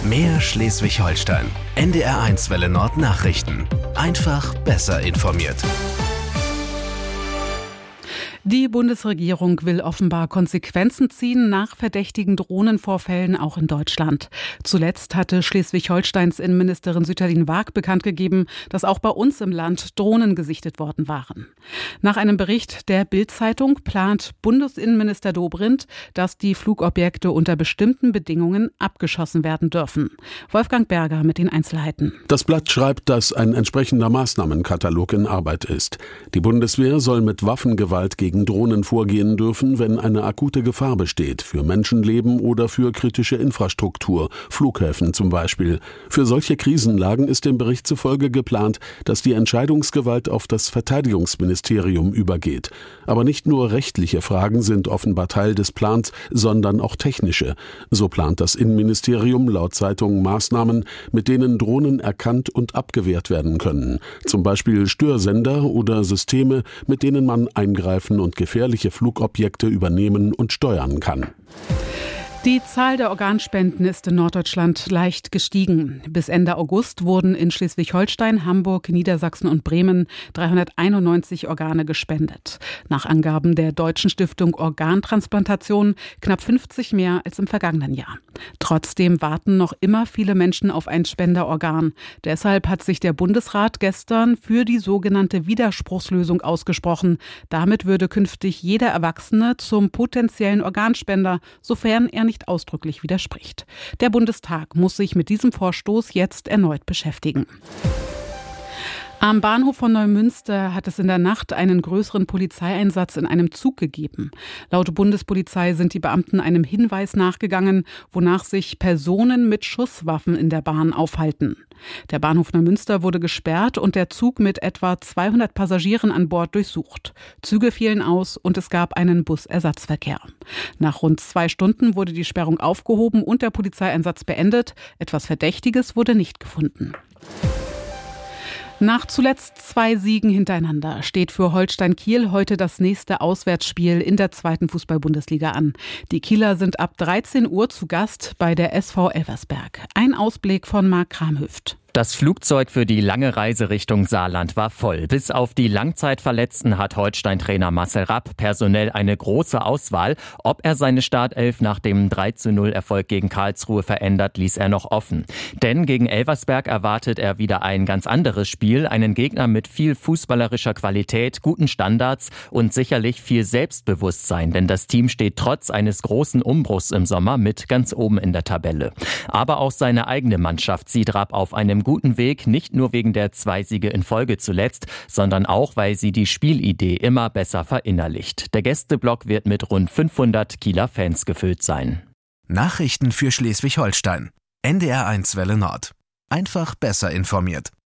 Mehr Schleswig-Holstein. NDR1 Welle Nord Nachrichten. Einfach besser informiert. Die Bundesregierung will offenbar Konsequenzen ziehen nach verdächtigen Drohnenvorfällen auch in Deutschland. Zuletzt hatte Schleswig-Holsteins Innenministerin Sütterlin Waag bekannt gegeben, dass auch bei uns im Land Drohnen gesichtet worden waren. Nach einem Bericht der Bild-Zeitung plant Bundesinnenminister Dobrindt, dass die Flugobjekte unter bestimmten Bedingungen abgeschossen werden dürfen. Wolfgang Berger mit den Einzelheiten. Das Blatt schreibt, dass ein entsprechender Maßnahmenkatalog in Arbeit ist. Die Bundeswehr soll mit Waffengewalt gegen Drohnen vorgehen dürfen, wenn eine akute Gefahr besteht, für Menschenleben oder für kritische Infrastruktur, Flughäfen zum Beispiel. Für solche Krisenlagen ist dem Bericht zufolge geplant, dass die Entscheidungsgewalt auf das Verteidigungsministerium übergeht. Aber nicht nur rechtliche Fragen sind offenbar Teil des Plans, sondern auch technische. So plant das Innenministerium laut Zeitung Maßnahmen, mit denen Drohnen erkannt und abgewehrt werden können. Zum Beispiel Störsender oder Systeme, mit denen man eingreifen und gefährliche Flugobjekte übernehmen und steuern kann. Die Zahl der Organspenden ist in Norddeutschland leicht gestiegen. Bis Ende August wurden in Schleswig-Holstein, Hamburg, Niedersachsen und Bremen 391 Organe gespendet. Nach Angaben der Deutschen Stiftung Organtransplantation knapp 50 mehr als im vergangenen Jahr. Trotzdem warten noch immer viele Menschen auf ein Spenderorgan. Deshalb hat sich der Bundesrat gestern für die sogenannte Widerspruchslösung ausgesprochen. Damit würde künftig jeder Erwachsene zum potenziellen Organspender, sofern er nicht ausdrücklich widerspricht. Der Bundestag muss sich mit diesem Vorstoß jetzt erneut beschäftigen. Am Bahnhof von Neumünster hat es in der Nacht einen größeren Polizeieinsatz in einem Zug gegeben. Laut Bundespolizei sind die Beamten einem Hinweis nachgegangen, wonach sich Personen mit Schusswaffen in der Bahn aufhalten. Der Bahnhof Neumünster wurde gesperrt und der Zug mit etwa 200 Passagieren an Bord durchsucht. Züge fielen aus und es gab einen Busersatzverkehr. Nach rund 2 Stunden wurde die Sperrung aufgehoben und der Polizeieinsatz beendet. Etwas Verdächtiges wurde nicht gefunden. Nach zuletzt 2 Siegen hintereinander steht für Holstein Kiel heute das nächste Auswärtsspiel in der 2. Fußball-Bundesliga an. Die Kieler sind ab 13 Uhr zu Gast bei der SV Elversberg. Ein Ausblick von Marc Kramhüft. Das Flugzeug für die lange Reise Richtung Saarland war voll. Bis auf die Langzeitverletzten hat Holstein-Trainer Marcel Rapp personell eine große Auswahl. Ob er seine Startelf nach dem 3:0-Erfolg gegen Karlsruhe verändert, ließ er noch offen. Denn gegen Elversberg erwartet er wieder ein ganz anderes Spiel. Einen Gegner mit viel fußballerischer Qualität, guten Standards und sicherlich viel Selbstbewusstsein. Denn das Team steht trotz eines großen Umbruchs im Sommer mit ganz oben in der Tabelle. Aber auch seine eigene Mannschaft sieht Rapp auf einem guten Weg, nicht nur wegen der 2 Siege in Folge zuletzt, sondern auch, weil sie die Spielidee immer besser verinnerlicht. Der Gästeblock wird mit rund 500 Kieler Fans gefüllt sein. Nachrichten für Schleswig-Holstein. NDR1 Welle Nord. Einfach besser informiert.